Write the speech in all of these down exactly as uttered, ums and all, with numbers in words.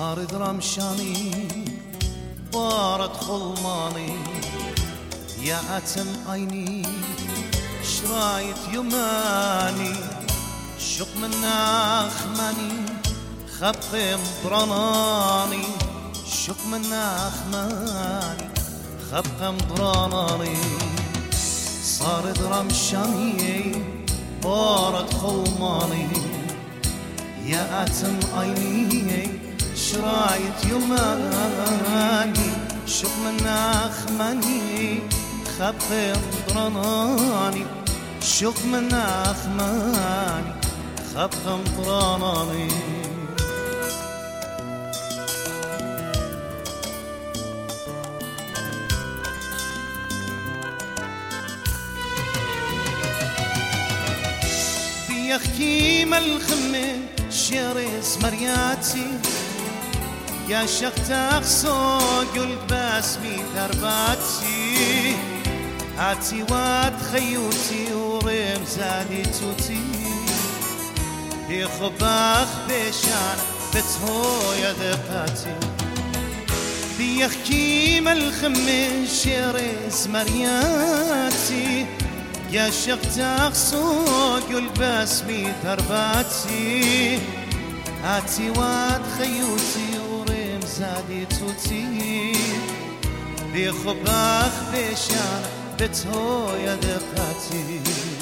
صار رمشاني وارد خلماني يا عتم عيني شرايط يماني شق من ناخماني خبق مضراناني شق من ناخماني خبق مضراناني صار رمشاني وارد خلماني يا عتم عيني شرايط يماني شق من ناخماني خبق مضراناني شق من ناخماني خبق مضراناني بيحكي ملخمة شرس مرياتي يا شختاق صوق الباسمي ترباتي هاتي واد خيوتي ورم زادي توتي بخباخ بشان بتهو يا دقاتي بيحكي ملخمة شرس مرياتي يا شختاق صوق الباسمي ترباتي هاتي واد خيوتي ورم زادي توتي بخباخ بشان بتهو يا دقاتي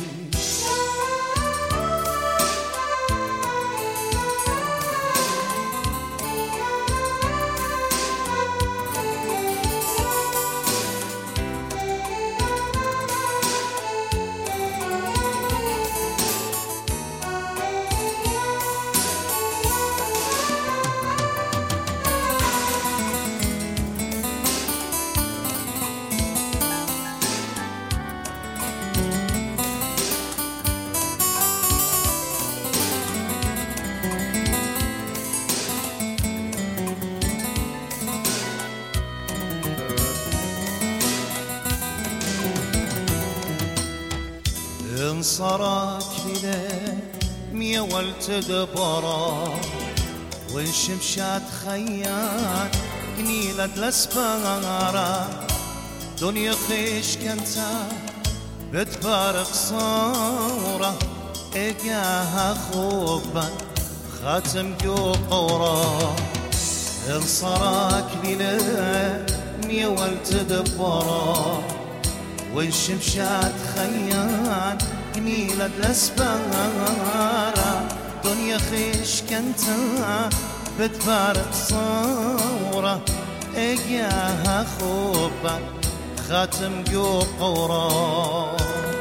انصرك بله ميول تدبرا وانشمشات خيان قنيلة الاسبارة دنيا خيش كنتا بتبارك صورة اقاها خوبا خاتم جو قورا انصرك بله ميول تدبرا والشمشات خيان قنيلة الاسبارة دنيا خيش كنتا بتبارك صورة اقاها خوبا خاتم جو قورا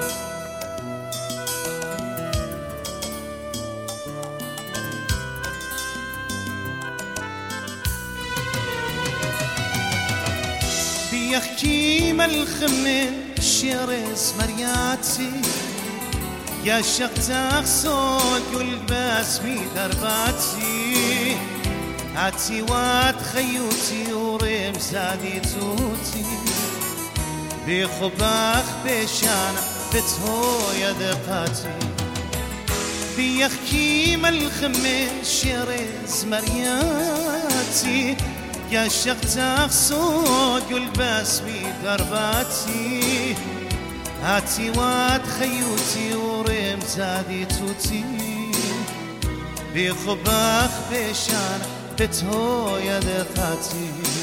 بيحكي ملخمة شرس مرياتي يا شختاق صوق الباسمي درباتي هاتي واد خيوتي ورم زادي توتي بخباخ بشان بتهو يا دقاتي بيحكي ملخمة شرس مرياتي يا شختاق صوق الباسمي درباتي هاتي واد خيوتي ورم زادي توتي بخباخ بشان بتهو يا دقاتي